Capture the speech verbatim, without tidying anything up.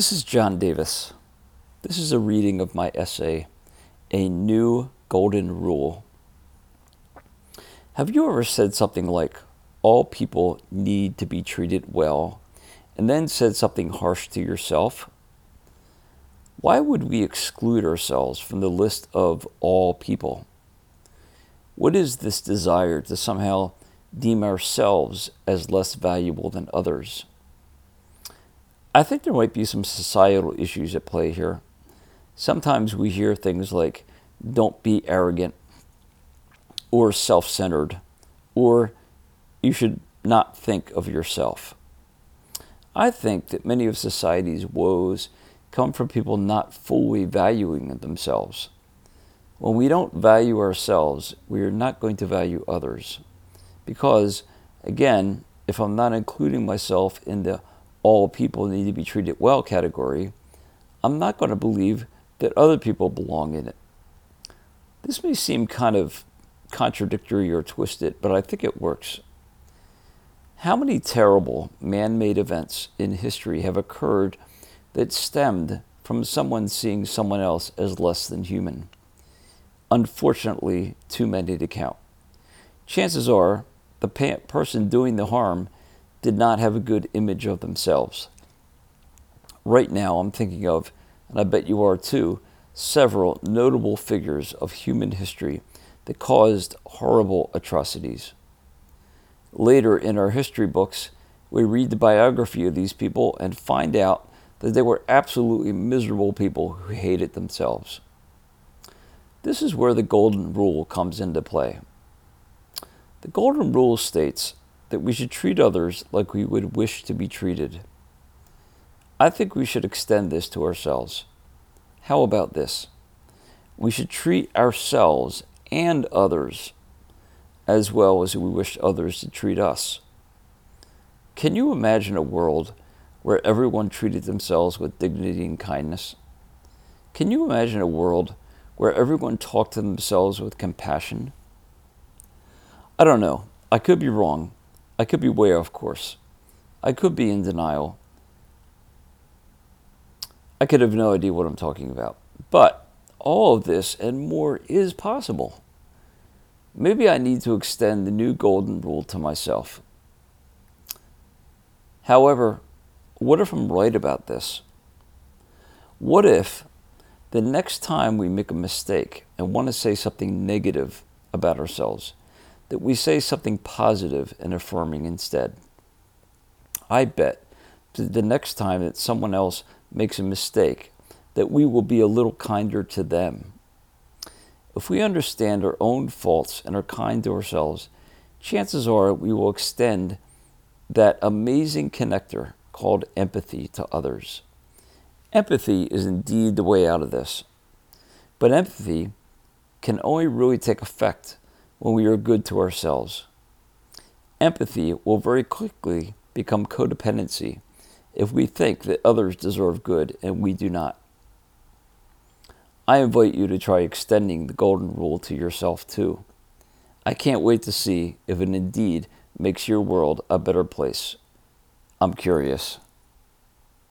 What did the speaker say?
This is John Davis. This is a reading of my essay, A New Golden Rule. Have you ever said something like, all people need to be treated well, and then said something harsh to yourself? Why would we exclude ourselves from the list of all people? What is this desire to somehow deem ourselves as less valuable than others? I think there might be some societal issues at play here. Sometimes we hear things like, don't be arrogant, or self-centered, or you should not think of yourself. I think that many of society's woes come from people not fully valuing themselves. When we don't value ourselves, we are not going to value others. Because, again, if I'm not including myself in the all people need to be treated well category, I'm not going to believe that other people belong in it. This may seem kind of contradictory or twisted, but I think it works. How many terrible man-made events in history have occurred that stemmed from someone seeing someone else as less than human? Unfortunately, too many to count. Chances are the person doing the harm did not have a good image of themselves. Right now, I'm thinking of, and I bet you are too, several notable figures of human history that caused horrible atrocities. Later in our history books, we read the biography of these people and find out that they were absolutely miserable people who hated themselves. This is where the Golden Rule comes into play. The Golden Rule states that we should treat others like we would wish to be treated. I think we should extend this to ourselves. How about this? We should treat ourselves and others as well as we wish others to treat us. Can you imagine a world where everyone treated themselves with dignity and kindness? Can you imagine a world where everyone talked to themselves with compassion? I don't know. I could be wrong. I could be way off course. I could be in denial. I could have no idea what I'm talking about. But all of this and more is possible. Maybe I need to extend the new golden rule to myself. However, what if I'm right about this? What if the next time we make a mistake and want to say something negative about ourselves, that we say something positive and affirming instead? I bet that the next time that someone else makes a mistake, that we will be a little kinder to them. If we understand our own faults and are kind to ourselves, chances are we will extend that amazing connector called empathy to others. Empathy is indeed the way out of this. But empathy can only really take effect when we are good to ourselves. Empathy will very quickly become codependency if we think that others deserve good and we do not. I invite you to try extending the golden rule to yourself too. I can't wait to see if it indeed makes your world a better place. I'm curious.